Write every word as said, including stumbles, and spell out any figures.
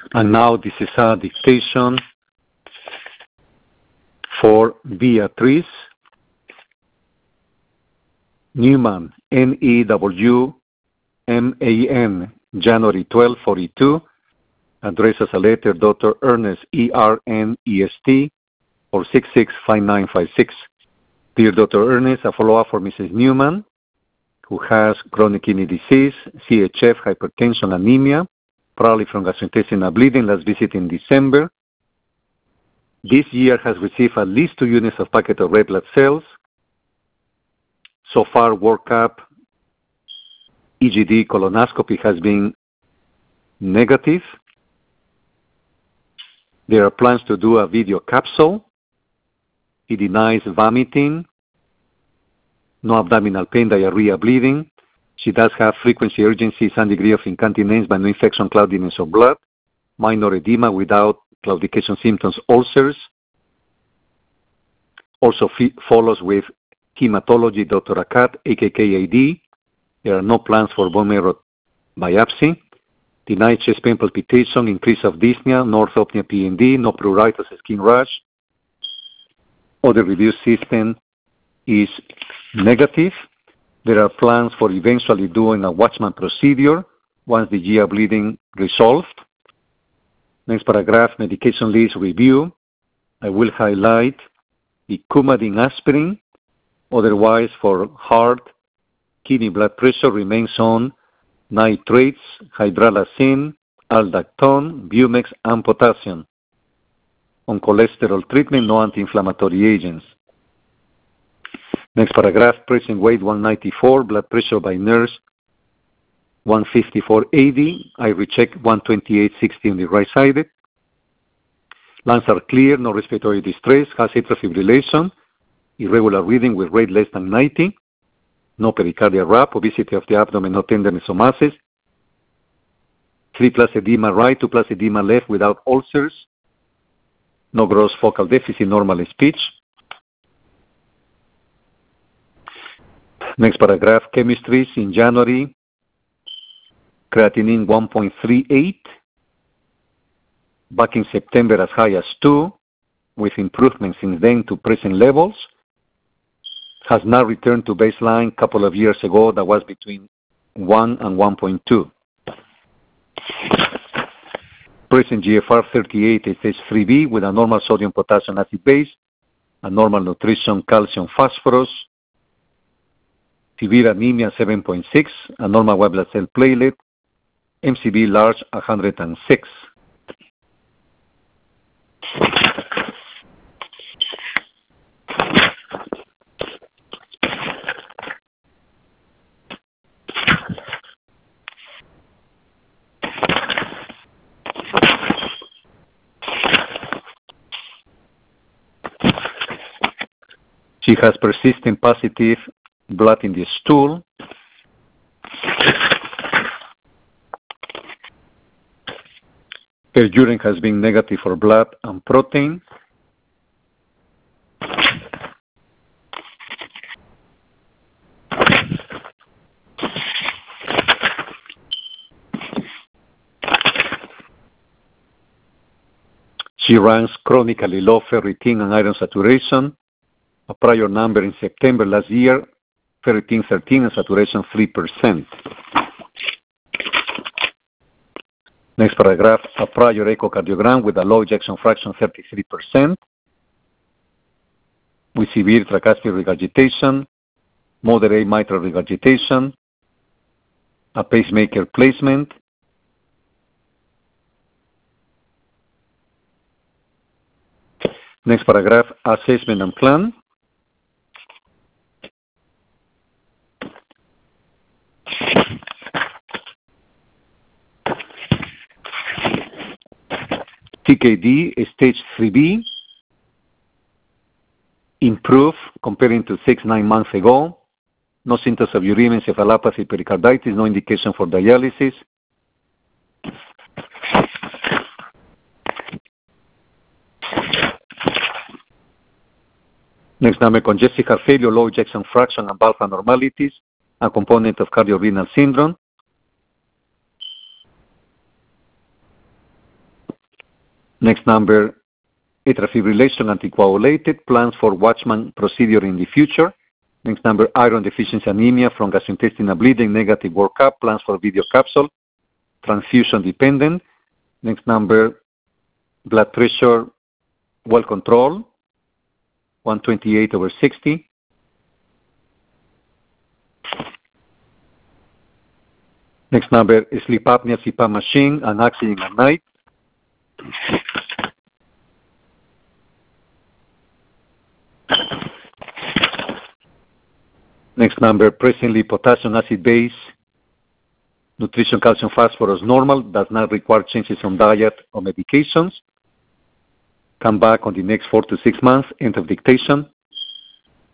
And now this is a dictation for Beatrice Newman, N E W M A N, January twelfth, forty-two, address as a letter, Doctor Ernest, E R N E S T, or six six five nine five six. Dear Doctor Ernest, a follow-up for Missus Newman, who has chronic kidney disease, C H F, hypertension, anemia, probably from gastrointestinal bleeding, last visit in December. This year has received at least two units of packet of red blood cells. So far, workup, E G D, colonoscopy has been negative. There are plans to do a video capsule. He denies vomiting, no abdominal pain, diarrhea, bleeding. She does have frequency, urgency, some degree of incontinence, but no infection, cloudiness, or blood. Minor edema without claudication symptoms, ulcers. Also f- follows with hematology, Doctor Akat, A K K A D. There are no plans for bone marrow biopsy. Denied chest pain, palpitation, increase of dyspnea, no orthopnea, P N D, no pruritus, skin rash. Other review system is negative. There are plans for eventually doing a Watchman procedure once the G I bleeding resolved. Next paragraph, medication list review. I will highlight the Coumadin aspirin. Otherwise, for heart, kidney, blood pressure remains on nitrates, hydralazine, aldactone, Bumex, and potassium. On cholesterol treatment, no anti-inflammatory agents. Next paragraph, present weight one ninety-four, blood pressure by nurse one fifty-four eighty. I recheck one twenty-eight sixty on the right side. Lungs are clear, no respiratory distress, has atrial fibrillation, irregular reading with rate less than ninety, no pericardial rap, obesity of the abdomen, no tenderness or masses, three plus edema right, two plus edema left without ulcers, no gross focal deficit, normal speech. Next paragraph, chemistries in January, creatinine one point three eight, back in September as high as two, with improvement since then to present levels, has now returned to baseline a couple of years ago that was between one and one point two. Present G F R thirty-eight is stage three B with a normal sodium potassium acid base, a normal nutrition, calcium, phosphorus, severe anemia seven point six, a normal white blood cell platelet, M C B large one hundred six. She has persistent positive blood in the stool. Her urine has been negative for blood and protein. She runs chronically low ferritin and iron saturation. A prior number in September last year, ferritin thirteen and saturation three percent. Next paragraph, a prior echocardiogram with a low ejection fraction thirty-three percent, with severe tricuspid regurgitation, moderate mitral regurgitation, a pacemaker placement. Next paragraph, assessment and plan. C K D, stage three B, improve comparing to six, nine months ago. No symptoms of uremia, encephalopathy, pericarditis, no indication for dialysis. Next number, congestive heart failure, low ejection fraction, and valve abnormalities, a component of cardiorenal syndrome. Next number, atrial fibrillation anticoagulated, plans for Watchman procedure in the future. Next number, iron deficiency anemia from gastrointestinal bleeding, negative workup, plans for video capsule, transfusion dependent. Next number, blood pressure well controlled, one twenty-eight over sixty. Next number, sleep apnea, C PAP machine, and oxygen at night. Next number, presently potassium acid base, nutrition, calcium, phosphorus normal, does not require changes on diet or medications. Come back on the next four to six months, end of dictation.